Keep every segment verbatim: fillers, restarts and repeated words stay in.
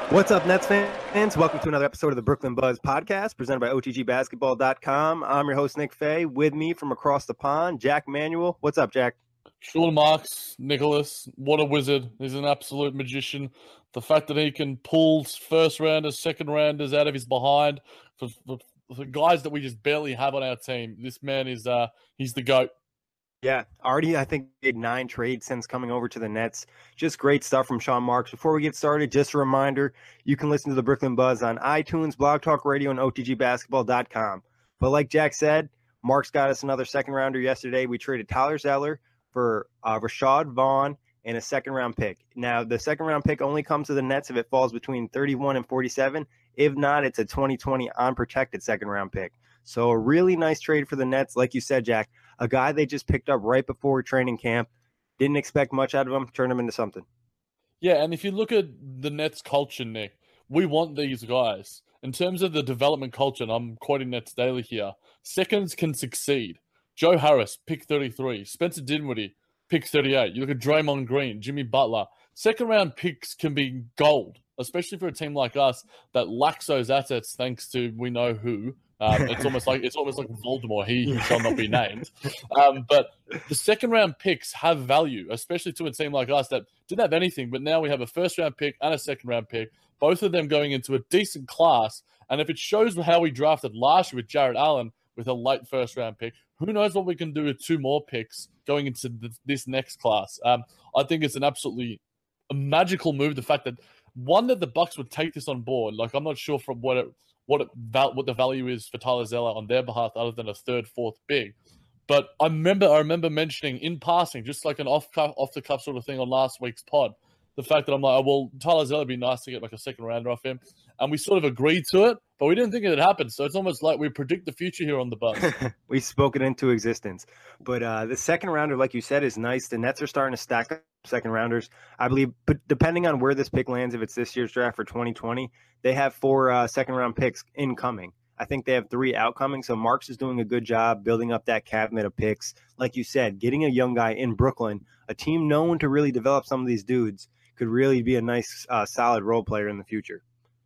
What's up, Nets fans? Welcome to another episode of the Brooklyn Buzz podcast presented by O T G basketball dot com. I'm your host, Nick Fay. With me from across the pond, Jack Manuel. What's up, Jack? Sean Marks, Nicholas, what a wizard. He's an absolute magician. The fact that he can pull first rounders, second rounders out of his behind for, for, for guys that we just barely have on our team. This man is, uh, he's the GOAT. Yeah, already I think made nine trades since coming over to the Nets. Just great stuff from Sean Marks. Before we get started, just a reminder, you can listen to the Brooklyn Buzz on iTunes, Blog Talk Radio, and O T G basketball dot com. But like Jack said, Marks got us another second rounder yesterday. We traded Tyler Zeller for uh, Rashad Vaughn and a second round pick. Now, the second round pick only comes to the Nets if it falls between thirty-one and forty-seven. If not, it's a twenty twenty unprotected second round pick. So a really nice trade for the Nets. Like you said, Jack, a guy they just picked up right before training camp. Didn't expect much out of him. Turned him into something. Yeah, and if you look at the Nets culture, Nick, we want these guys. In terms of the development culture, and I'm quoting Nets Daily here, seconds can succeed. Joe Harris, pick thirty-three. Spencer Dinwiddie, pick thirty-eight. You look at Draymond Green, Jimmy Butler. Second-round picks can be gold, especially for a team like us that lacks those assets thanks to we know who. Um, it's almost like it's almost like Voldemort. He who shall not be named. Um, but the second-round picks have value, especially to a team like us that didn't have anything, but now we have a first-round pick and a second-round pick, both of them going into a decent class. And if it shows how we drafted last year with Jarrett Allen with a late first-round pick, who knows what we can do with two more picks going into the, this next class. Um, I think it's an absolutely a magical move. The fact that, one, that the Bucks would take this on board. Like, I'm not sure from what it, what it, what the value is for Tyler Zeller on their behalf other than a third, fourth big. But I remember I remember mentioning in passing, just like an off off the cuff sort of thing on last week's pod, the fact that I'm like, oh, well, Tyler Zeller would be nice to get like a second rounder off him. And we sort of agreed to it, but we didn't think it would happen. So it's almost like we predict the future here on the Buzz. We spoke it into existence. But uh, the second rounder, like you said, is nice. The Nets are starting to stack up second rounders. I believe, but depending on where this pick lands, if it's this year's draft for twenty twenty, they have four uh, second round picks incoming. I think they have three outcoming. So Marks is doing a good job building up that cabinet of picks. Like you said, getting a young guy in Brooklyn, a team known to really develop some of these dudes, could really be a nice, uh, solid role player in the future.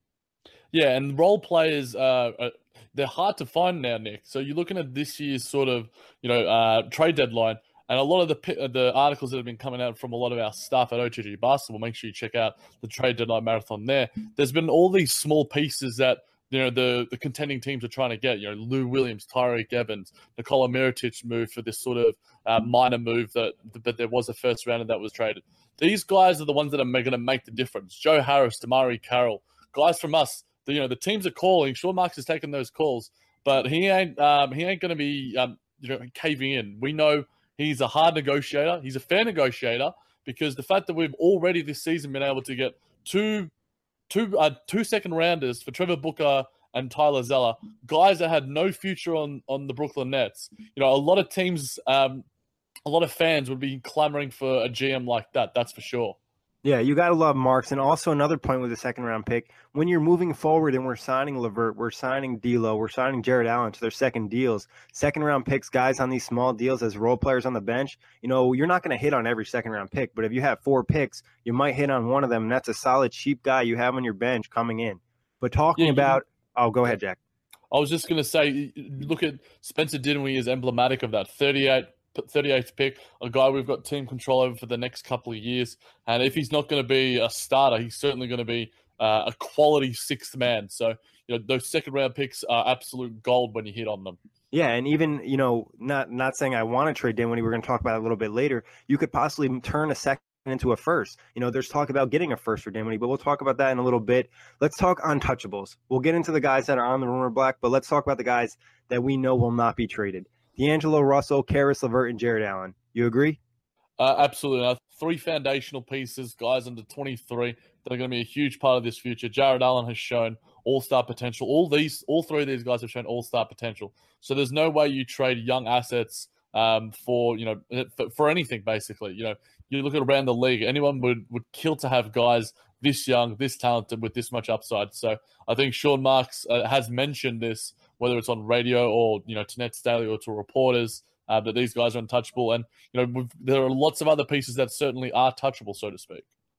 Yeah, and role players, uh, uh, they're hard to find now, Nick. So you're looking at this year's sort of, you know, uh, trade deadline, and a lot of the the articles that have been coming out from a lot of our staff at O T G Basketball, make sure you check out the trade deadline marathon there. There's been all these small pieces that, you know, the, the contending teams are trying to get. You know, Lou Williams, Tyreek Evans, Nikola Mirotic move for this sort of uh, minor move that, but there was a first rounder that was traded. These guys are the ones that are going to make the difference. Joe Harris, Damari Carroll, guys from us. The, you know, the teams are calling. Sean Marks is taking those calls, but he ain't um, he ain't going to be um, you know, caving in. We know he's a hard negotiator. He's a fair negotiator because the fact that we've already this season been able to get two two uh, two second rounders for Trevor Booker and Tyler Zeller, guys that had no future on on the Brooklyn Nets. You know, a lot of teams, um, a lot of fans would be clamoring for a G M like that. That's for sure. Yeah, you got to love Marks. And also another point with the second round pick, when you're moving forward and we're signing LeVert, we're signing D'Lo, we're signing Jarrett Allen to their second deals, second round picks, guys on these small deals as role players on the bench, you know, you're not going to hit on every second round pick. But if you have four picks, you might hit on one of them. And that's a solid, cheap guy you have on your bench coming in. But talking yeah, about – oh, go ahead, Jack. I was just going to say, look at Spencer Dinwiddie is emblematic of that. thirty-eight thirty-eighth pick, a guy we've got team control over for the next couple of years. And if he's not going to be a starter, he's certainly going to be uh, a quality sixth man. So, you know, those second round picks are absolute gold when you hit on them. Yeah, and even, you know, not not saying I want to trade Dinwiddie, we're going to talk about it a little bit later. You could possibly turn a second into a first. You know, there's talk about getting a first for Dinwiddie, but we'll talk about that in a little bit. Let's talk untouchables. We'll get into the guys that are on the rumor block, but let's talk about the guys that we know will not be traded. D'Angelo Russell, Caris LeVert, and Jarrett Allen. You agree? Uh, absolutely. Uh, three foundational pieces, guys under twenty-three, that are going to be a huge part of this future. Jarrett Allen has shown all-star potential. All these, all three of these guys have shown all-star potential. So there's no way you trade young assets um, for, you know, for, for anything, basically. You know, you look at around the league, anyone would, would kill to have guys this young, this talented, with this much upside. So I think Sean Marks uh, has mentioned this, whether it's on radio or, you know, to Nets Daily or to reporters, uh, that these guys are untouchable. And, you know, we've, there are lots of other pieces that certainly are touchable, so to speak.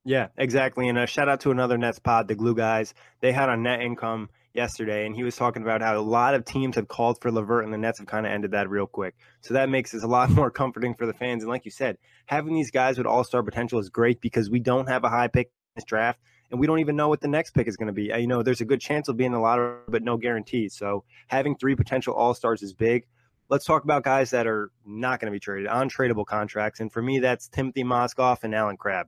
Yeah, exactly. And a shout out to another Nets pod, the Glue Guys. They had a net income yesterday, and he was talking about how a lot of teams had called for LeVert, and the Nets have kind of ended that real quick. So that makes it a lot more comforting for the fans. And like you said, having these guys with all star potential is great because we don't have a high pick in this draft, and we don't even know what the next pick is going to be. You know, there's a good chance it'll be in the lottery, but no guarantees. So having three potential all stars is big. Let's talk about guys that are not going to be traded, untradeable contracts. And for me, that's Timothy Mozgov and Alan Crabb.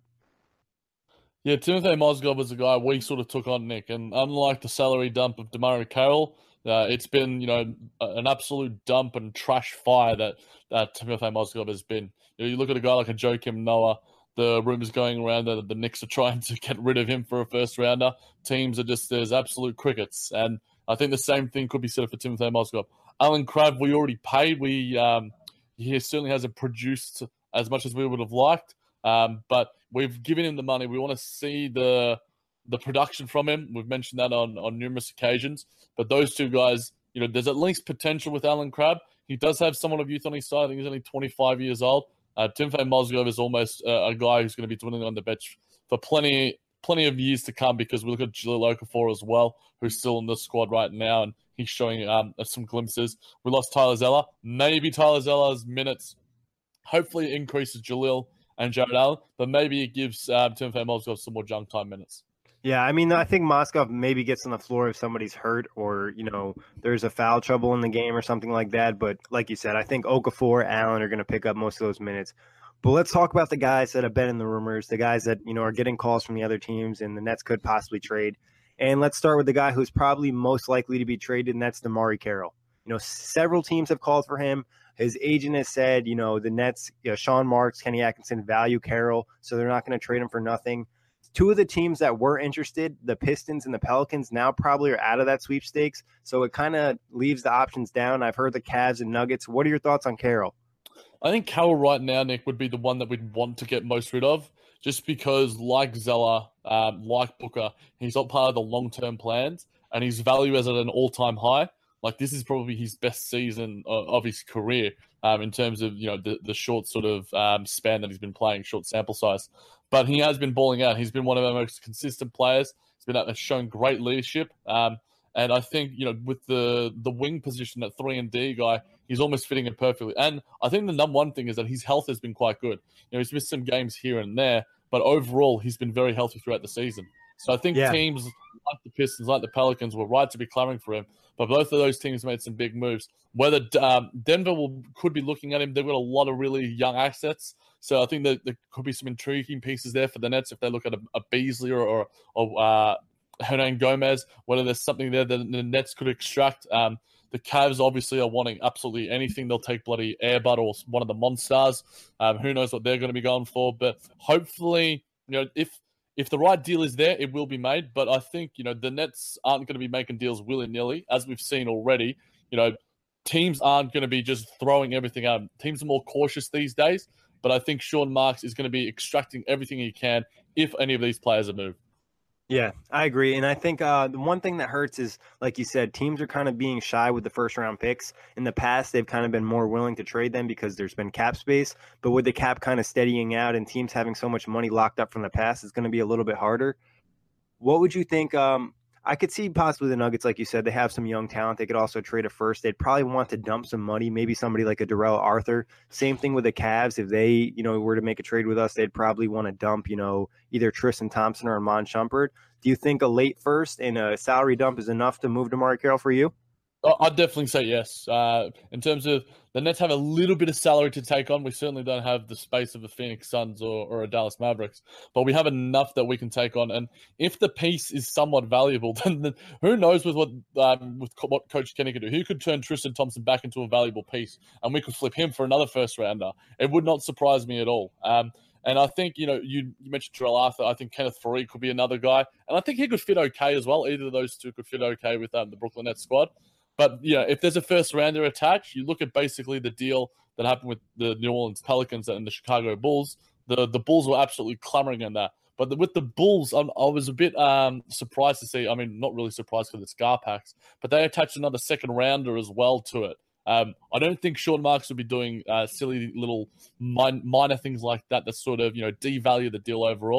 Yeah, Timothy Mozgov was a guy we sort of took on, Nick, and unlike the salary dump of DeMario Carroll, uh, it's been, you know, an absolute dump and trash fire that, that Timothy Mozgov has been. You know, you look at a guy like a Joakim Noah, the rumors going around that the Knicks are trying to get rid of him for a first rounder. Teams are just, there's absolute crickets, and I think the same thing could be said for Timothy Mozgov. Alan Crabb, we already paid. We um, he certainly hasn't produced as much as we would have liked. Um, but we've given him the money. We want to see the the production from him. We've mentioned that on, on numerous occasions. But those two guys, you know, there's at least potential with Alan Crabb. He does have somewhat of youth on his side. I think he's only twenty-five years old. Uh, Timothy Mozgov is almost uh, a guy who's going to be dwindling on the bench for plenty plenty of years to come, because we look at Jahlil Okafor as well, who's still in the squad right now, and he's showing um, some glimpses. We lost Tyler Zeller. Maybe Tyler Zeller's minutes hopefully it increases Jahlil and Jared Allen, but maybe it gives um, Timothy Mozgov some more junk time minutes. Yeah, I mean, I think Mozgov maybe gets on the floor if somebody's hurt or, you know, there's a foul trouble in the game or something like that. But like you said, I think Okafor, Allen are going to pick up most of those minutes. But let's talk about the guys that have been in the rumors, the guys that, you know, are getting calls from the other teams and the Nets could possibly trade. And let's start with the guy who's probably most likely to be traded, and that's DeMarre Carroll. You know, several teams have called for him. His agent has said, you know, the Nets, you know, Sean Marks, Kenny Atkinson value Carroll, so they're not going to trade him for nothing. Two of the teams that were interested, the Pistons and the Pelicans, now probably are out of that sweepstakes. So it kind of leaves the options down. I've heard the Cavs and Nuggets. What are your thoughts on Carroll? I think Carroll right now, Nick, would be the one that we'd want to get most rid of, just because, like Zeller, um, like Booker, he's not part of the long-term plans, and his value is at an all-time high. Like, this is probably his best season of, of his career um, in terms of, you know, the, the short sort of um, span that he's been playing, short sample size. But he has been balling out. He's been one of our most consistent players. He's been uh, shown great leadership. Um, and I think, you know, with the the wing position, that three and D guy, he's almost fitting it perfectly. And I think the number one thing is that his health has been quite good. You know, he's missed some games here and there, but overall, he's been very healthy throughout the season. So I think yeah. teams like the Pistons, like the Pelicans, were right to be clamoring for him. But both of those teams made some big moves. Whether um, Denver will, could be looking at him, they've got a lot of really young assets. So I think that there could be some intriguing pieces there for the Nets if they look at a, a Beasley or, or, or uh, Hernan Gomez, whether there's something there that the Nets could extract. Um, the Cavs obviously are wanting absolutely anything. They'll take bloody Airbud or one of the Monstars. Um, who knows what they're going to be going for. But hopefully, you know, if if the right deal is there, it will be made. But I think, you know, the Nets aren't going to be making deals willy-nilly, as we've seen already. You know, teams aren't going to be just throwing everything out. Teams are more cautious these days. But I think Sean Marks is going to be extracting everything he can if any of these players are moved. Yeah, I agree. And I think uh, the one thing that hurts is, like you said, teams are kind of being shy with the first round picks. In the past, they've kind of been more willing to trade them because there's been cap space. But with the cap kind of steadying out and teams having so much money locked up from the past, it's going to be a little bit harder. What would you think? Um, I could see possibly the Nuggets, like you said, they have some young talent. They could also trade a first. They'd probably want to dump some money, maybe somebody like a Darrell Arthur. Same thing with the Cavs. If they, you know, were to make a trade with us, they'd probably want to dump, you know, either Tristan Thompson or Iman Shumpert. Do you think a late first and a salary dump is enough to move DeMarre Carroll for you? I'd definitely say yes. Uh, in terms of the Nets have a little bit of salary to take on. We certainly don't have the space of the Phoenix Suns or, or a Dallas Mavericks, but we have enough that we can take on. And if the piece is somewhat valuable, then, then who knows with what um, with co- what Coach Kenny could do? He could turn Tristan Thompson back into a valuable piece, and we could flip him for another first rounder. It would not surprise me at all. Um, And I think, you know, you, you mentioned Terrell Arthur. I think Kenneth Faried could be another guy. And I think he could fit okay as well. Either of those two could fit okay with um, the Brooklyn Nets squad. But, you know, if there's a first rounder attached, you look at basically the deal that happened with the New Orleans Pelicans and the Chicago Bulls. The the Bulls were absolutely clamoring on that. But the, with the Bulls, I'm, I was a bit um, surprised to see. I mean, not really surprised because it's Garpax. But they attached another second rounder as well to it. Um, I don't think Sean Marks would be doing uh, silly little min- minor things like that that sort of, you know, devalue the deal overall.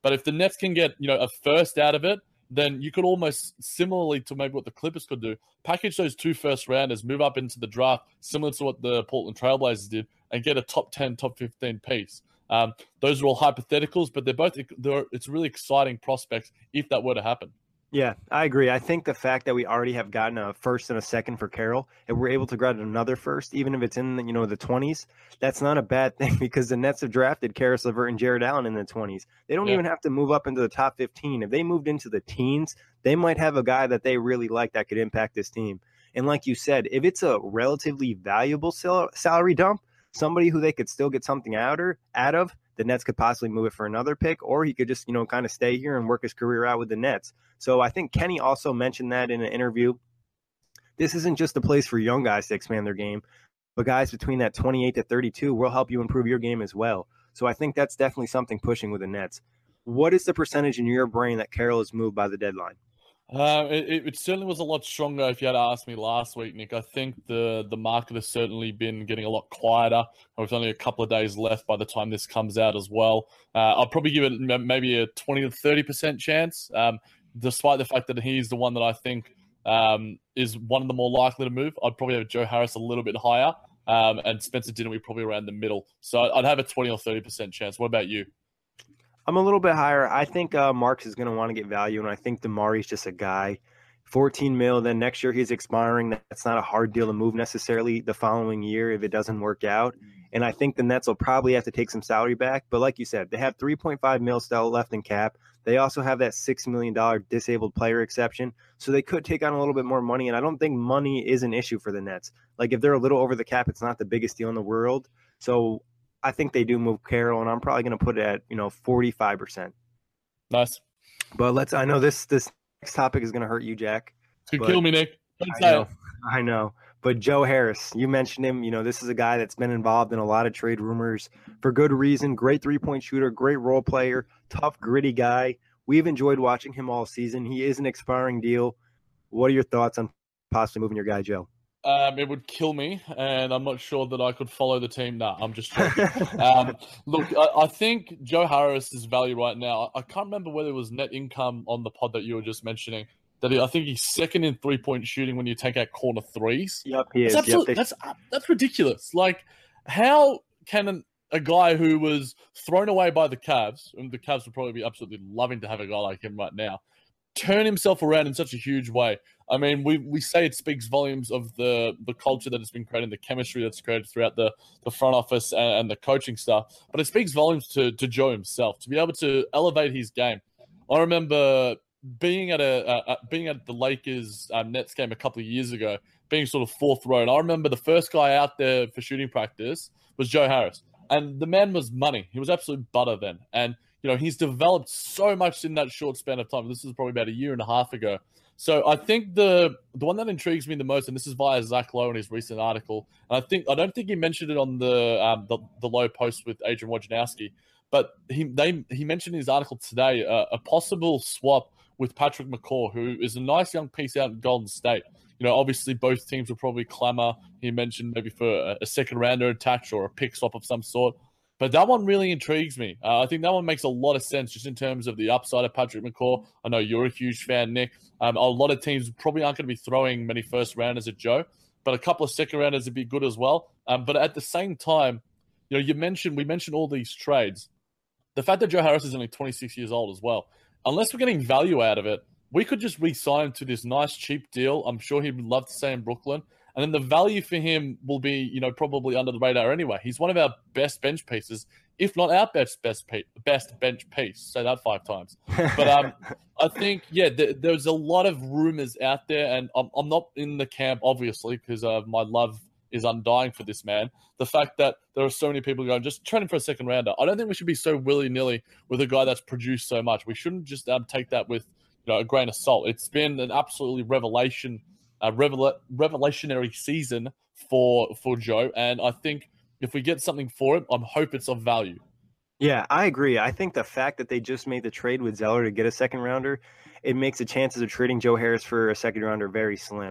But if the Nets can get, you know, a first out of it, then you could almost, similarly to maybe what the Clippers could do, package those two first rounders, move up into the draft, similar to what the Portland Trailblazers did, and get a top ten, top fifteen piece. Um, those are all hypotheticals, but they're both, they're, it's really exciting prospects if that were to happen. Yeah, I agree. I think the fact that we already have gotten a first and a second for Carroll, and we're able to grab another first, even if it's in, you know, the twenties, that's not a bad thing because the Nets have drafted Caris LeVert and Jared Allen in the twenties. They don't yeah. even have to move up into the top fifteen. If they moved into the teens, they might have a guy that they really like that could impact this team. And like you said, if it's a relatively valuable sal- salary dump, somebody who they could still get something out, or, out of, the Nets could possibly move it for another pick, or he could just, you know, kind of stay here and work his career out with the Nets. So I think Kenny also mentioned that in an interview. This isn't just a place for young guys to expand their game, but guys between that twenty-eight to thirty-two will help you improve your game as well. So I think that's definitely something pushing with the Nets. What is the percentage in your brain that Carroll is moved by the deadline? Uh, it, it certainly was a lot stronger if you had asked me last week, Nick. I think the, the market has certainly been getting a lot quieter. There's only a couple of days left by the time this comes out as well. Uh, I'll probably give it maybe a twenty to thirty percent chance, um, despite the fact that he's the one that I think um, is one of the more likely to move. I'd probably have Joe Harris a little bit higher, um, and Spencer Dinwiddie probably around the middle. So I'd have a twenty or thirty percent chance. What about you? I'm a little bit higher. I think uh, Marks is going to want to get value, and I think Damari's just a guy. fourteen mil, then next year he's expiring. That's not a hard deal to move necessarily the following year if it doesn't work out. And I think the Nets will probably have to take some salary back. But like you said, they have three point five mil still left in cap. They also have that six million dollars disabled player exception. So they could take on a little bit more money. And I don't think money is an issue for the Nets. Like if they're a little over the cap, it's not the biggest deal in the world. So I think they do move Carroll, and I'm probably going to put it at, you know, forty-five percent. Nice. But let's, I know this, this next topic is going to hurt you, Jack. Could kill me, Nick. I know, I know. But Joe Harris, you mentioned him. You know, this is a guy that's been involved in a lot of trade rumors for good reason. Great three-point shooter, great role player, tough, gritty guy. We've enjoyed watching him all season. He is an expiring deal. What are your thoughts on possibly moving your guy, Joe? Um, it would kill me, and I'm not sure that I could follow the team. No, I'm just joking. um, look, I, I think Joe Harris's value right now, I can't remember whether it was net income on the pod that you were just mentioning, that he, I think he's second in three-point shooting when you take out corner threes. Yep, he is. That's, yep, they... that's, that's ridiculous. Like, how can an, a guy who was thrown away by the Cavs, and the Cavs would probably be absolutely loving to have a guy like him right now, turn himself around in such a huge way? I mean, we, we say it speaks volumes of the, the culture that has been created, the chemistry that's created throughout the, the front office and, and the coaching staff, but it speaks volumes to, to Joe himself, to be able to elevate his game. I remember being at a uh, being at the Lakers um, Nets game a couple of years ago, being sort of fourth row, and I remember the first guy out there for shooting practice was Joe Harris, and the man was money. He was absolute butter then, and you know, he's developed so much in that short span of time. This is probably about a year and a half ago. So I think the the one that intrigues me the most, and this is via Zach Lowe in his recent article, and I think I don't think he mentioned it on the um, the, the Lowe post with Adrian Wojnarowski, but he they he mentioned in his article today uh, a possible swap with Patrick McCaw, who is a nice young piece out in Golden State. You know, obviously both teams will probably clamor. He mentioned maybe for a, a second rounder attached or a pick swap of some sort. But that one really intrigues me. Uh, I think that one makes a lot of sense just in terms of the upside of Patrick McCaw. I know you're a huge fan, Nick. Um, a lot of teams probably aren't going to be throwing many first rounders at Joe, but a couple of second rounders would be good as well. Um, but at the same time, you know, you mentioned we mentioned all these trades. The fact that Joe Harris is only twenty-six years old as well, unless we're getting value out of it, we could just re-sign him to this nice cheap deal. I'm sure he'd love to stay in Brooklyn. And then the value for him will be, you know, probably under the radar anyway. He's one of our best bench pieces, if not our best best best bench piece. Say that five times. But um, I think, yeah, th- there's a lot of rumors out there, and I'm, I'm not in the camp, obviously, because uh, my love is undying for this man. The fact that there are so many people going, just trade him for a second rounder. I don't think we should be so willy-nilly with a guy that's produced so much. We shouldn't just um, take that with, you know, a grain of salt. It's been an absolutely revelation A revel- revelationary season for for Joe, and I think if we get something for him, I hope it's of value. Yeah, I agree. I think the fact that they just made the trade with Zeller to get a second rounder, it makes the chances of trading Joe Harris for a second rounder very slim.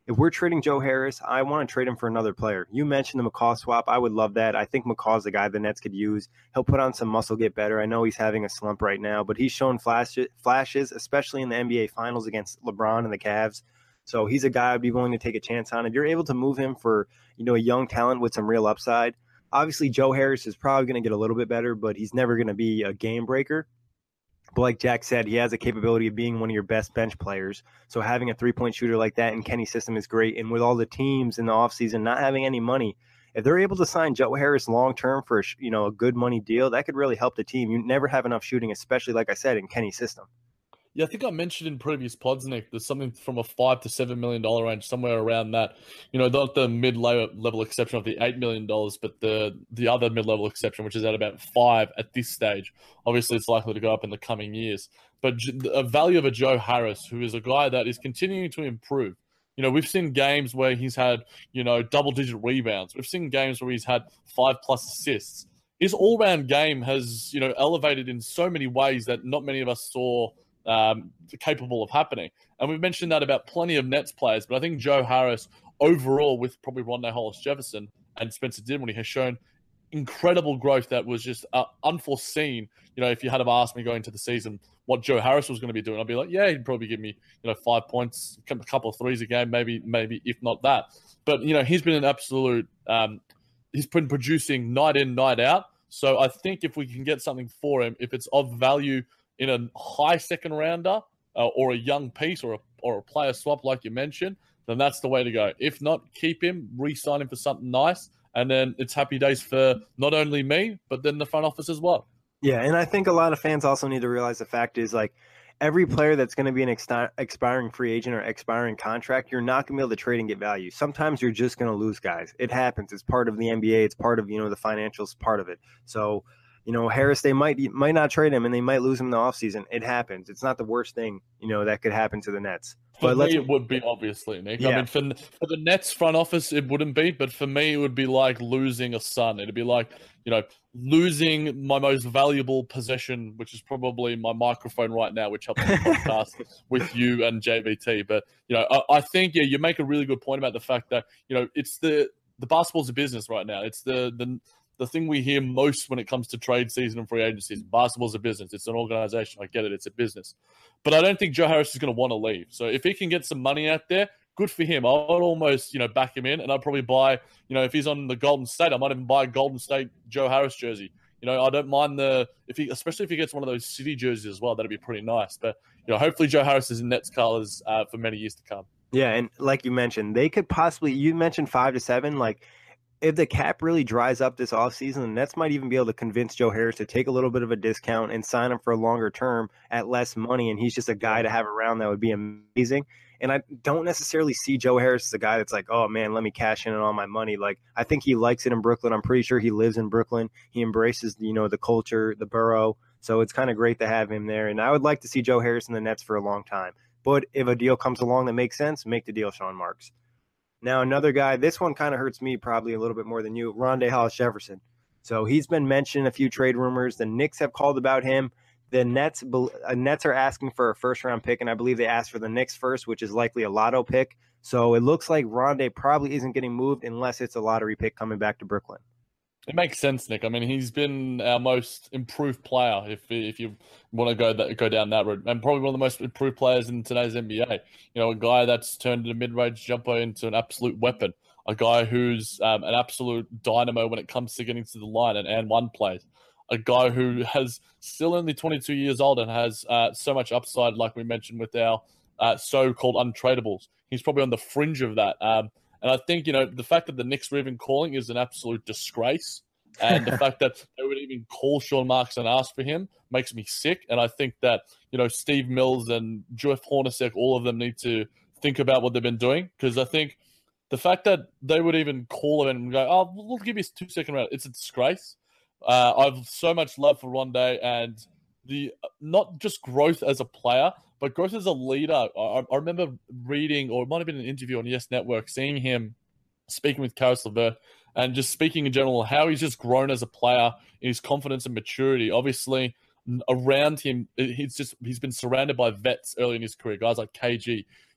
if we're trading Joe Harris, I want to trade him for another player. You mentioned the McCaw swap. I would love that. I think McCaw's the guy the Nets could use. He'll put on some muscle, get better. I know he's having a slump right now, but he's shown flashes, flashes, especially in the N B A Finals against LeBron and the Cavs. So he's a guy I'd be willing to take a chance on. If you're able to move him for, you know, a young talent with some real upside, obviously Joe Harris is probably going to get a little bit better, but he's never going to be a game breaker. But like Jack said, he has the capability of being one of your best bench players. So having a three-point shooter like that in Kenny's system is great. And with all the teams in the offseason not having any money, if they're able to sign Joe Harris long-term for, you know, a good money deal, that could really help the team. You never have enough shooting, especially, like I said, in Kenny's system. Yeah, I think I mentioned in previous pods, Nick, there's something from a five to seven million dollar range, somewhere around that. You know, not the mid-level exception of the eight million dollars, but the the other mid-level exception, which is at about five at this stage. Obviously, it's likely to go up in the coming years. But a value of a Joe Harris, who is a guy that is continuing to improve. You know, we've seen games where he's had, you know, double-digit rebounds. We've seen games where he's had five-plus assists. His all-round game has, you know, elevated in so many ways that not many of us saw Um, capable of happening. And we've mentioned that about plenty of Nets players, but I think Joe Harris overall, with probably Rondé Hollis-Jefferson and Spencer Dinwiddie, has shown incredible growth that was just uh, unforeseen. You know, if you had have asked me going into the season what Joe Harris was going to be doing, I'd be like, yeah, he'd probably give me, you know, five points, a couple of threes a game, maybe, maybe if not that. But, you know, he's been an absolute, um, he's been producing night in, night out. So I think if we can get something for him, if it's of value in a high second rounder uh, or a young piece or a, or a player swap like you mentioned, then that's the way to go. If not, keep him, re-sign him for something nice, and then it's happy days for not only me, but then the front office as well. Yeah, and I think a lot of fans also need to realize the fact is, like, every player that's going to be an ex- expiring free agent or expiring contract, you're not going to be able to trade and get value. Sometimes you're just going to lose guys. It happens. It's part of the N B A. It's part of, you know, the financials part of it. So, you know, Harris, they might might not trade him, and they might lose him in the offseason. It happens. It's not the worst thing, you know, that could happen to the Nets. For but me, let's, it would be, obviously, Nick. Yeah. I mean, for, for the Nets front office, it wouldn't be. But for me, it would be like losing a son. It'd be like, you know, losing my most valuable possession, which is probably my microphone right now, which helps the podcast with you and J B T. But, you know, I, I think, yeah, you make a really good point about the fact that, you know, it's the, the basketball's a business right now. It's the the the thing we hear most when it comes to trade season and free agencies. Basketball's a business. It's an organization. I get it. It's a business. But I don't think Joe Harris is going to want to leave. So if he can get some money out there, good for him. I would almost, you know, back him in, and I'd probably buy, you know, if he's on the Golden State, I might even buy a Golden State Joe Harris jersey. You know, I don't mind the, if he, especially if he gets one of those city jerseys as well, that'd be pretty nice. But, you know, hopefully Joe Harris is in Nets colors uh, for many years to come. Yeah, and like you mentioned, they could possibly, you mentioned five to seven, like, if the cap really dries up this offseason, the Nets might even be able to convince Joe Harris to take a little bit of a discount and sign him for a longer term at less money, and he's just a guy to have around that would be amazing. And I don't necessarily see Joe Harris as a guy that's like, oh, man, let me cash in on all my money. Like, I think he likes it in Brooklyn. I'm pretty sure he lives in Brooklyn. He embraces, you know, the culture, the borough. So it's kind of great to have him there. And I would like to see Joe Harris in the Nets for a long time. But if a deal comes along that makes sense, make the deal, Sean Marks. Now, another guy, this one kind of hurts me probably a little bit more than you, Rondé Hollis-Jefferson. So he's been mentioned in a few trade rumors. The Knicks have called about him. The Nets uh, Nets are asking for a first-round pick, and I believe they asked for the Knicks first, which is likely a lotto pick. So it looks like Rondé probably isn't getting moved unless it's a lottery pick coming back to Brooklyn. It makes sense, Nick. I mean, he's been our most improved player, if if you want to go that, go down that route, and probably one of the most improved players in today's N B A. You know, a guy that's turned a mid-range jumper into an absolute weapon. A guy who's um, an absolute dynamo when it comes to getting to the line and, and one plays. A guy who has still only twenty-two years old and has uh, so much upside, like we mentioned with our uh, so-called untradables. He's probably on the fringe of that. Um, And I think, you know, the fact that the Knicks were even calling is an absolute disgrace. And the fact that they would even call Sean Marks and ask for him makes me sick. And I think that, you know, Steve Mills and Jeff Hornacek, all of them need to think about what they've been doing. Because I think the fact that they would even call him and go, oh, we'll give you a two-second round, it's a disgrace. Uh, I've so much love for Rondé and the not just growth as a player, but growth as a leader. I, I remember reading, or it might have been an interview on Yes Network, seeing him speaking with Caris LeVert and just speaking in general, how he's just grown as a player in his confidence and maturity. Obviously, around him, he's just he's been surrounded by vets early in his career, guys like K G,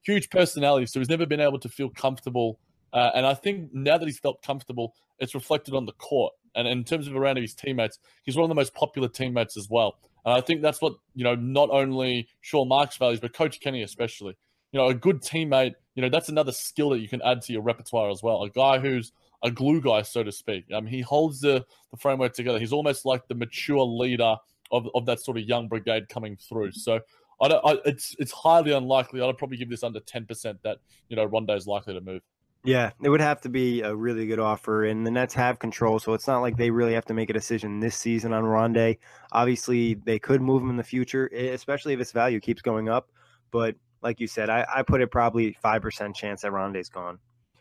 huge personality, so he's never been able to feel comfortable. Uh, and I think now that he's felt comfortable, it's reflected on the court. And in terms of around his teammates, he's one of the most popular teammates as well. And I think that's what, you know, not only Sean Marks values, but Coach Kenny especially. You know, a good teammate, you know, that's another skill that you can add to your repertoire as well. A guy who's a glue guy, so to speak. I mean, he holds the, the framework together. He's almost like the mature leader of, of that sort of young brigade coming through. So I don't, I, it's it's highly unlikely. I'd probably give this under ten percent that, you know, Rondo is likely to move. Yeah, it would have to be a really good offer, and the Nets have control, so it's not like they really have to make a decision this season on Rondé. Obviously, they could move him in the future, especially if his value keeps going up. But like you said, I, I put it probably five percent chance that Rondé's gone.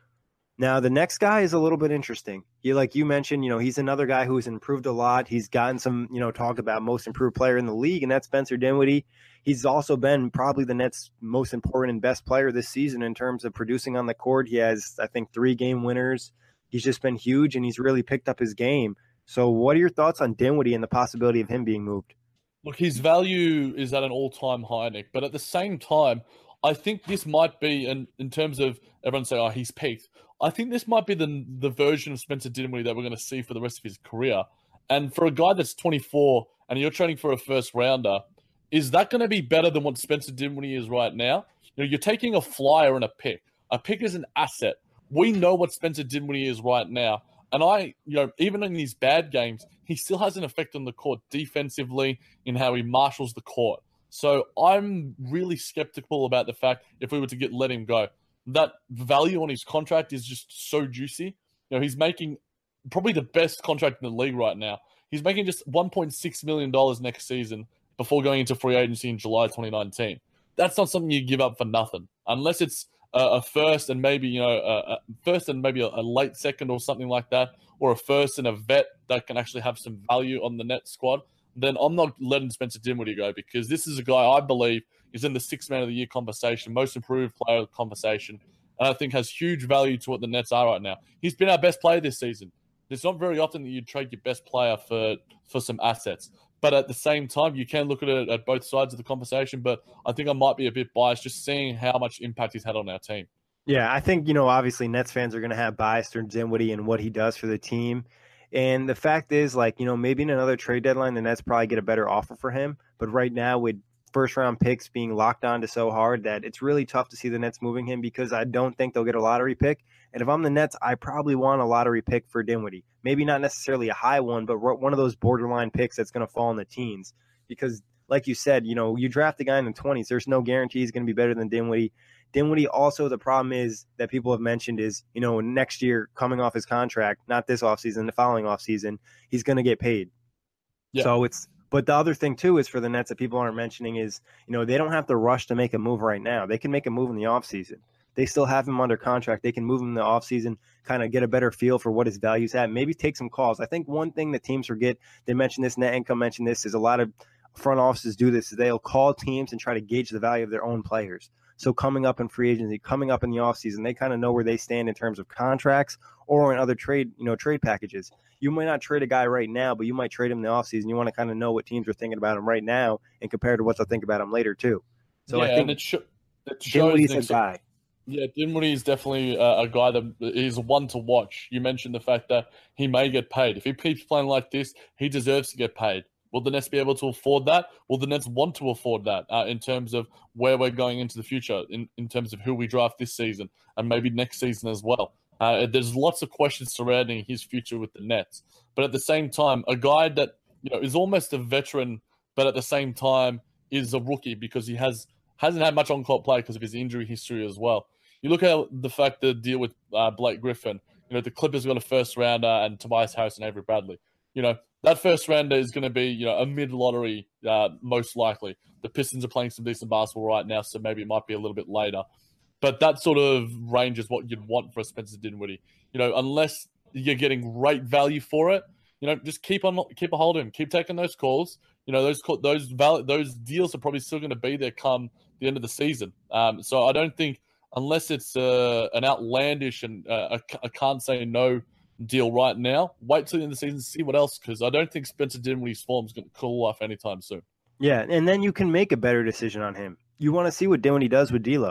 Now, the next guy is a little bit interesting. He, like you mentioned, you know, he's another guy who's improved a lot. He's gotten some, you know, talk about most improved player in the league, and that's Spencer Dinwiddie. He's also been probably the Nets' most important and best player this season in terms of producing on the court. He has, I think, three game winners. He's just been huge, and he's really picked up his game. So what are your thoughts on Dinwiddie and the possibility of him being moved? Look, his value is at an all-time high, Nick. But at the same time, I think this might be, in, in terms of everyone saying, oh, he's peaked. I think this might be the the version of Spencer Dinwiddie that we're going to see for the rest of his career. And for a guy that's twenty-four and you're training for a first rounder, is that going to be better than what Spencer Dinwiddie is right now? You know, you're taking a flyer and a pick. A pick is an asset. We know what Spencer Dinwiddie is right now. And I, you know, even in these bad games, he still has an effect on the court defensively in how he marshals the court. So I'm really skeptical about the fact if we were to get let him go. That value on his contract is just so juicy. You know, he's making probably the best contract in the league right now. He's making just one point six million dollars next season before going into free agency in July twenty nineteen. That's not something you give up for nothing, unless it's a, a first and maybe, you know, a, a first and maybe a, a late second or something like that, or a first and a vet that can actually have some value on the net squad. Then I'm not letting Spencer Dinwiddie go, because this is a guy I believe is in the sixth man of the year conversation, most improved player conversation, and I think has huge value to what the Nets are right now. He's been our best player this season. It's not very often that you trade your best player for, for some assets. But at the same time, you can look at it at both sides of the conversation, but I think I might be a bit biased just seeing how much impact he's had on our team. Yeah, I think, you know, obviously Nets fans are going to have bias towards Dinwiddie and what he does for the team. And the fact is, like, you know, maybe in another trade deadline, the Nets probably get a better offer for him. But right now, with first-round picks being locked onto so hard, that it's really tough to see the Nets moving him, because I don't think they'll get a lottery pick. And if I'm the Nets, I probably want a lottery pick for Dinwiddie. Maybe not necessarily a high one, but one of those borderline picks that's going to fall in the teens. Because, like you said, you know, you draft a guy in the twenties, there's no guarantee he's going to be better than Dinwiddie. Dinwiddie also, the problem is that people have mentioned is, you know, next year coming off his contract, not this offseason, the following offseason, he's going to get paid. Yeah. So it's, but the other thing too is for the Nets that people aren't mentioning is, you know, they don't have to rush to make a move right now. They can make a move in the offseason. They still have him under contract. They can move him in the offseason, kind of get a better feel for what his value's at, maybe take some calls. I think one thing that teams forget, they mentioned this, Net Income mentioned this, is a lot of front offices do this. They'll call teams and try to gauge the value of their own players. So coming up in free agency, coming up in the offseason, they kind of know where they stand in terms of contracts or in other trade, you know, trade packages. You might not trade a guy right now, but you might trade him in the offseason. You want to kind of know what teams are thinking about him right now and compare to what they'll think about him later too. So yeah, I think and it, sh- it shows Dinwiddie's a guy. Yeah, Dinwiddie is definitely a, a guy that is one to watch. You mentioned the fact that he may get paid. If he keeps playing like this, he deserves to get paid. Will the Nets be able to afford that? Will the Nets want to afford that uh, in terms of where we're going into the future, in, in terms of who we draft this season and maybe next season as well? Uh, there's lots of questions surrounding his future with the Nets. But at the same time, a guy that, you know, is almost a veteran, but at the same time is a rookie because he has, hasn't had much on-court play because of his injury history as well. You look at the fact the deal with uh, Blake Griffin, you know, the Clippers got a first rounder and Tobias Harris and Avery Bradley. You know, that first rounder is going to be, you know, a mid-lottery, uh, most likely. The Pistons are playing some decent basketball right now, so maybe it might be a little bit later. But that sort of range is what you'd want for a Spencer Dinwiddie. You know, unless you're getting great value for it, you know, just keep on keep a hold of him. Keep taking those calls. You know, those those val- those deals are probably still going to be there come the end of the season. Um, so I don't think, unless it's uh, an outlandish and uh, a, a can't say no deal right now, wait till the end of the season to see what else, because I don't think Spencer Dinwiddie's form is going to cool off anytime soon. Yeah, and then you can make a better decision on him. You want to see what Dinwiddie does with D'Lo.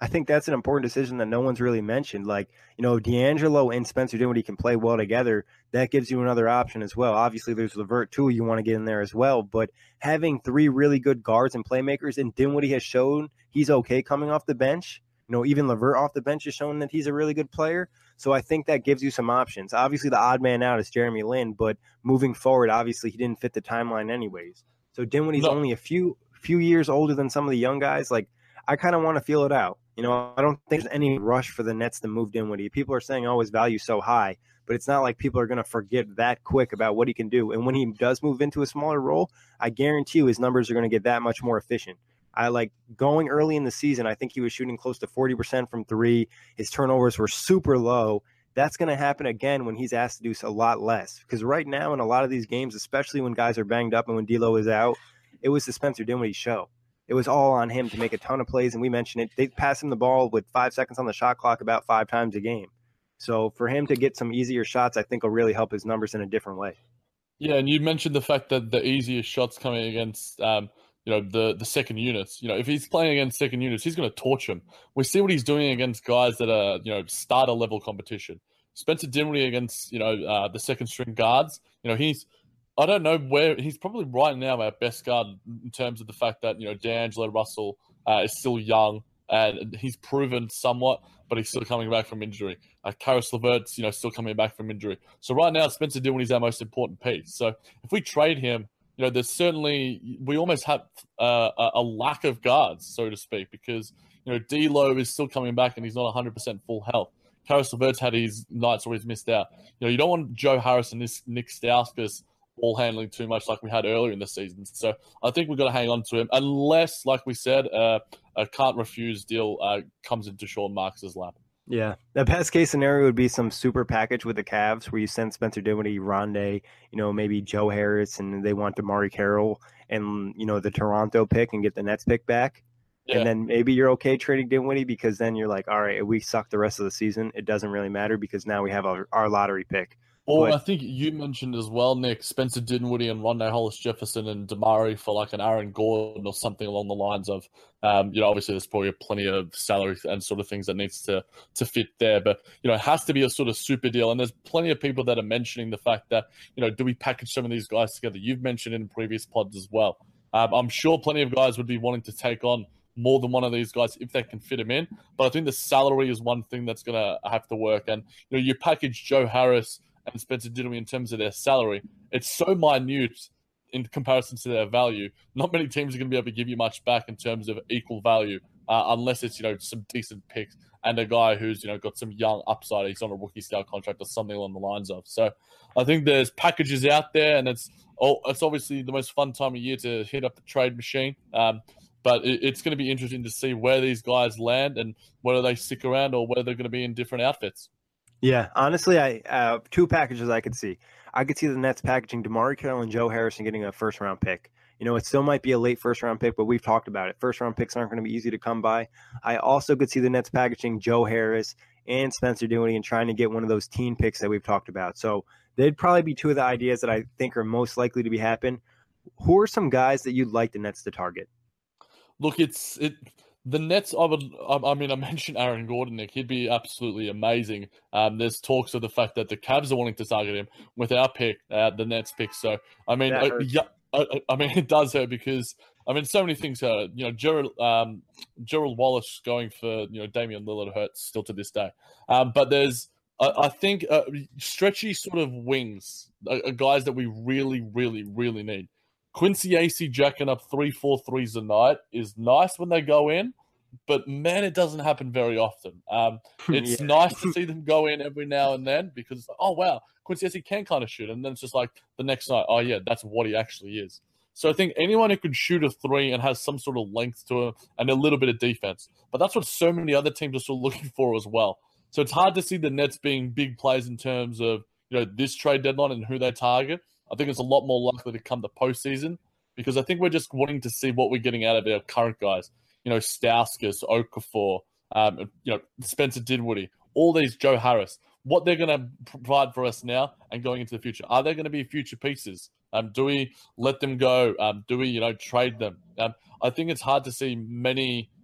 I think that's an important decision that no one's really mentioned. Like, you know, D'Angelo and Spencer Dinwiddie can play well together. That gives you another option as well. Obviously, there's LeVert too. You want to get in there as well. But having three really good guards and playmakers, and Dinwiddie has shown he's okay coming off the bench. You know, even LeVert off the bench has shown that he's a really good player. So I think that gives you some options. Obviously, the odd man out is Jeremy Lin, but moving forward, obviously, he didn't fit the timeline anyways. So Dinwiddie's No. only a few few years older than some of the young guys. Like, I kind of want to feel it out. You know, I don't think there's any rush for the Nets to move Dinwiddie. People are saying, oh, his value's so high, but it's not like people are going to forget that quick about what he can do. And when he does move into a smaller role, I guarantee you his numbers are going to get that much more efficient. I like going early in the season, I think he was shooting close to forty percent from three. His turnovers were super low. That's going to happen again when he's asked to do a lot less. Because right now in a lot of these games, especially when guys are banged up and when D'Lo is out, it was the Spencer Dinwiddie show. It was all on him to make a ton of plays, and we mentioned it. They pass him the ball with five seconds on the shot clock about five times a game. So for him to get some easier shots, I think will really help his numbers in a different way. Yeah, and you mentioned the fact that the easiest shots coming against um, you know, the the second units. You know, if he's playing against second units, he's going to torch them. We see what he's doing against guys that are, you know, starter level competition. Spencer Dinwiddie against, you know, uh, the second string guards. You know, he's I don't know where he's probably right now our best guard in terms of the fact that, you know, D'Angelo Russell uh, is still young and he's proven somewhat, but he's still coming back from injury. Uh, Caris LeVert's, you know, still coming back from injury. So right now, Spencer Dinwiddie's our most important piece. So if we trade him, you know, there's certainly we almost have uh, a, a lack of guards, so to speak, because, you know, D'Lo is still coming back and he's not one hundred percent full health. Caris LeVert's had his nights where he's missed out. You know, you don't want Joe Harris and this Nick Stauskas ball handling too much like we had earlier in the season. So I think we've got to hang on to him unless, like we said, uh, a can't refuse deal uh, comes into Sean Marks' lap. Yeah, the best case scenario would be some super package with the Cavs where you send Spencer Dinwiddie, Rondé, you know, maybe Joe Harris, and they want DeMarre Carroll and, you know, the Toronto pick and get the Nets pick back. Yeah. And then maybe you're okay trading Dinwiddie because then you're like, all right, if we suck the rest of the season, it doesn't really matter because now we have our, our lottery pick. Or but, I think you mentioned as well, Nick, Spencer Dinwiddie and Rondé Hollis-Jefferson and DeMarre for like an Aaron Gordon or something along the lines of, um, you know, obviously there's probably plenty of salary and sort of things that needs to to fit there. But, you know, it has to be a sort of super deal. And there's plenty of people that are mentioning the fact that, you know, do we package some of these guys together? You've mentioned in previous pods as well. Um, I'm sure plenty of guys would be wanting to take on more than one of these guys if they can fit him in. But I think the salary is one thing that's going to have to work. And, you know, you package Joe Harris and Spencer Dinwiddie in terms of their salary, it's so minute in comparison to their value. Not many teams are going to be able to give you much back in terms of equal value, uh, unless it's, you know, some decent picks and a guy who's, you know, got some young upside. He's on a rookie style contract or something along the lines of. So I think there's packages out there, and it's oh, it's obviously the most fun time of year to hit up the trade machine. Um, but it, it's going to be interesting to see where these guys land and whether they stick around or whether they're going to be in different outfits. Yeah, honestly, I uh, two packages I could see. I could see the Nets packaging DeMarre Carroll and Joe Harris and getting a first-round pick. You know, it still might be a late first-round pick, but we've talked about it. First-round picks aren't going to be easy to come by. I also could see the Nets packaging Joe Harris and Spencer Dinwiddie and trying to get one of those teen picks that we've talked about. So they'd probably be two of the ideas that I think are most likely to be happen. Who are some guys that you'd like the Nets to target? Look, it's it. The Nets, I would, I mean, I mentioned Aaron Gordon, Nick. He'd be absolutely amazing. Um, there's talks of the fact that the Cavs are wanting to target him with our pick, uh, the Nets pick. So, I mean, uh, yeah, I, I mean, it does hurt because, I mean, so many things hurt. You know, Gerald, um, Gerald Wallace going for, you know, Damian Lillard hurts still to this day. Um, but there's, I, I think, uh, stretchy sort of wings, uh, guys that we really, really, really need. Quincy Acey jacking up three, four threes a night is nice when they go in, but man, it doesn't happen very often. Um, it's yeah. nice to see them go in every now and then because, oh, wow, Quincy Acey can kind of shoot. And then it's just like the next night, oh, yeah, that's what he actually is. So I think anyone who can shoot a three and has some sort of length to him and a little bit of defense. But that's what so many other teams are still looking for as well. So it's hard to see the Nets being big plays in terms of, you know, this trade deadline and who they target. I think it's a lot more likely to come the postseason because I think we're just wanting to see what we're getting out of our current guys. You know, Stauskas, Okafor, um, you know, Spencer Dinwiddie, all these, Joe Harris, what they're going to provide for us now and going into the future. Are they going to be future pieces? Um, do we let them go? Um, do we, you know, trade them? Um, I think it's hard to see many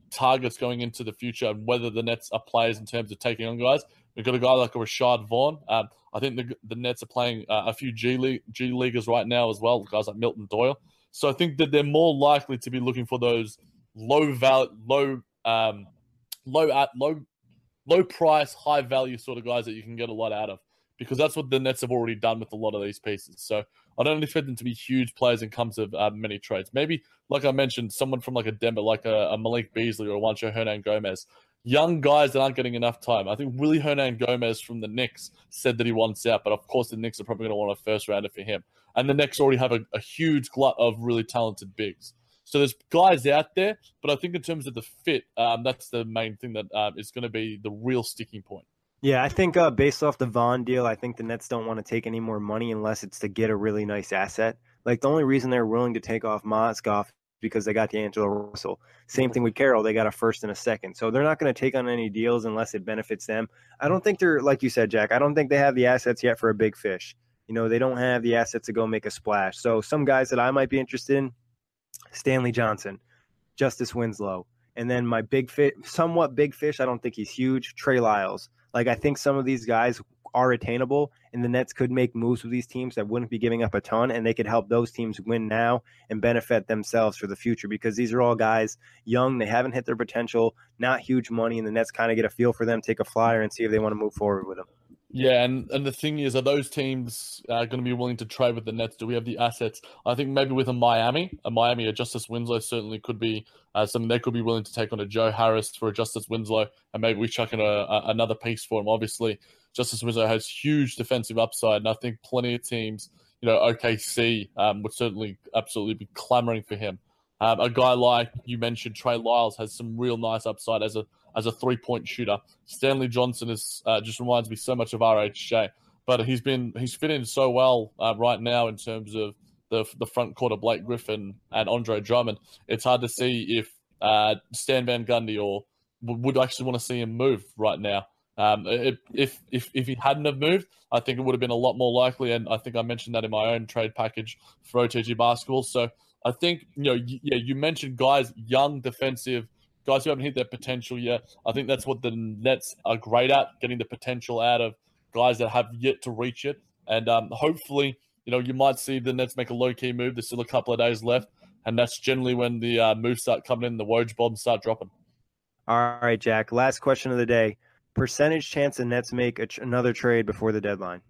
targets going into the future and whether the Nets are players in terms of taking on guys. We've got a guy like a Rashad Vaughn. Um, I think the the Nets are playing uh, a few G League G Leaguers right now as well, guys like Milton Doyle. So I think that they're more likely to be looking for those low val low um low at low low price, high value sort of guys that you can get a lot out of, because that's what the Nets have already done with a lot of these pieces. So I don't expect them to be huge players in terms of uh, many trades. Maybe, like I mentioned, someone from like a Denver, like a, a Malik Beasley or a Juancho Hernan-Gomez. Young guys that aren't getting enough time. I think Willie Hernan-Gomez from the Knicks said that he wants out, but of course the Knicks are probably going to want a first rounder for him. And the Knicks already have a, a huge glut of really talented bigs. So there's guys out there, but I think in terms of the fit, um, that's the main thing that uh, is going to be the real sticking point. Yeah, I think uh, based off the Vaughn deal, I think the Nets don't want to take any more money unless it's to get a really nice asset. Like, the only reason they're willing to take off Mozgov is because they got D'Angelo Russell. Same thing with Carroll. They got a first and a second. So they're not going to take on any deals unless it benefits them. I don't think they're, like you said, Jack, I don't think they have the assets yet for a big fish. You know, they don't have the assets to go make a splash. So some guys that I might be interested in, Stanley Johnson, Justice Winslow. And then my big fish, somewhat big fish, I don't think he's huge, Trey Lyles. Like, I think some of these guys are attainable, and the Nets could make moves with these teams that wouldn't be giving up a ton, and they could help those teams win now and benefit themselves for the future, because these are all guys young, they haven't hit their potential, not huge money, and the Nets kind of get a feel for them, take a flyer, and see if they want to move forward with them. Yeah, and, and the thing is, are those teams uh, going to be willing to trade with the Nets? Do we have the assets? I think maybe with a Miami, a Miami, a Justice Winslow certainly could be uh, something they could be willing to take on a Joe Harris for a Justice Winslow, and maybe we chuck in a, a, another piece for him. Obviously, Justice Winslow has huge defensive upside, and I think plenty of teams, you know, O K C um, would certainly absolutely be clamoring for him. Um, a guy like you mentioned, Trey Lyles, has some real nice upside as a as a three-point shooter. Stanley Johnson is uh, just reminds me so much of R H J, but he's been he's fit in so well uh, right now in terms of the the front court of Blake Griffin and Andre Drummond. It's hard to see if uh, Stan Van Gundy or would actually want to see him move right now. Um, if if if he hadn't have moved, I think it would have been a lot more likely, and I think I mentioned that in my own trade package for O T G basketball. So I think, you know, yeah, you mentioned guys, young defensive guys who haven't hit their potential yet. I think that's what the Nets are great at, getting the potential out of guys that have yet to reach it. And um, hopefully, you know, you might see the Nets make a low-key move. There's still a couple of days left, and that's generally when the uh, moves start coming in, the Woj bombs start dropping. All right, Jack, last question of the day. Percentage chance the Nets make a tr- another trade before the deadline?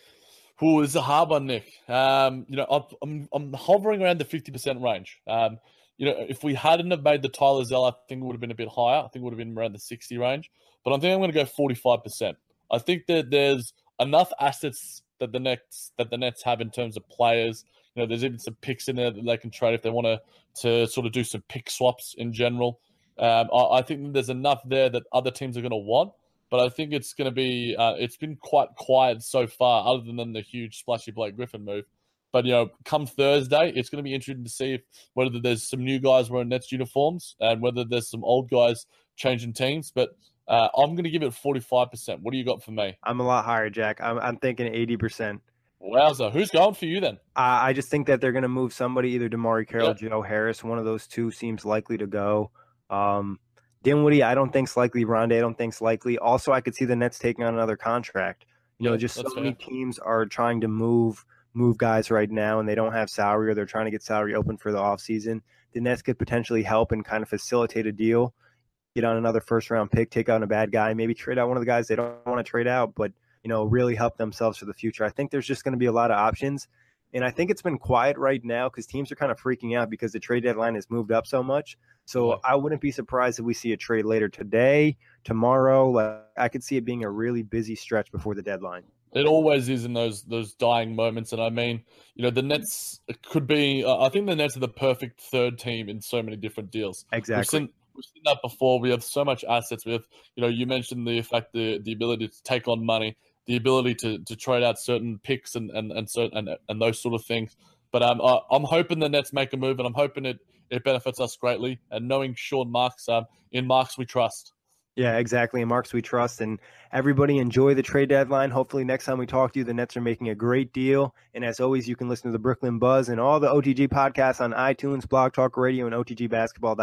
Ooh, this is a hard one, Nick. Um, you know, I'm I'm hovering around the fifty percent range. Um, you know, if we hadn't have made the Tyler Zell, I think it would have been a bit higher. I think it would have been around the sixty range. But I think I'm going to go forty-five percent. I think that there's enough assets that the Nets that the Nets have in terms of players. You know, there's even some picks in there that they can trade if they want to to sort of do some pick swaps in general. Um, I, I think there's enough there that other teams are going to want. But I think it's going to be, uh, it's been quite quiet so far, other than the huge splashy Blake Griffin move. But, you know, come Thursday, it's going to be interesting to see if, whether there's some new guys wearing Nets uniforms and whether there's some old guys changing teams. But uh, I'm going to give it forty-five percent. What do you got for me? I'm a lot higher, Jack. I'm, I'm thinking eighty percent. Wowza. Who's going for you then? Uh, I just think that they're going to move somebody, either DeMarre Carroll, Yep. Joe Harris. One of those two seems likely to go. Um, Dinwiddie, I don't think's likely. Rondé, I don't think's likely. Also, I could see the Nets taking on another contract. You know, Yeah, just so that's many fair. teams are trying to move move guys right now, and they don't have salary, or they're trying to get salary open for the offseason. The Nets could potentially help and kind of facilitate a deal, get on another first-round pick, take on a bad guy, maybe trade out one of the guys they don't want to trade out, but, you know, really help themselves for the future. I think there's just going to be a lot of options. And I think it's been quiet right now because teams are kind of freaking out because the trade deadline has moved up so much. So Yeah. I wouldn't be surprised if we see a trade later today, tomorrow. Like, I could see it being a really busy stretch before the deadline. It always is in those those dying moments, and I mean, you know, the Nets could be. Uh, I think the Nets are the perfect third team in so many different deals. Exactly. We've seen, we've seen that before. We have so much assets. We have, you know, you mentioned the fact the the ability to take on money, the ability to, to trade out certain picks and and and certain and, and those sort of things. But um, I, I'm hoping the Nets make a move, and I'm hoping it it benefits us greatly. And knowing Sean Marks, um, in Marks we trust. Yeah, exactly. And Marks we trust. And everybody enjoy the trade deadline. Hopefully next time we talk to you, the Nets are making a great deal. And as always, you can listen to the Brooklyn Buzz and all the O T G podcasts on iTunes, Blog Talk Radio, and O T G basketball dot com.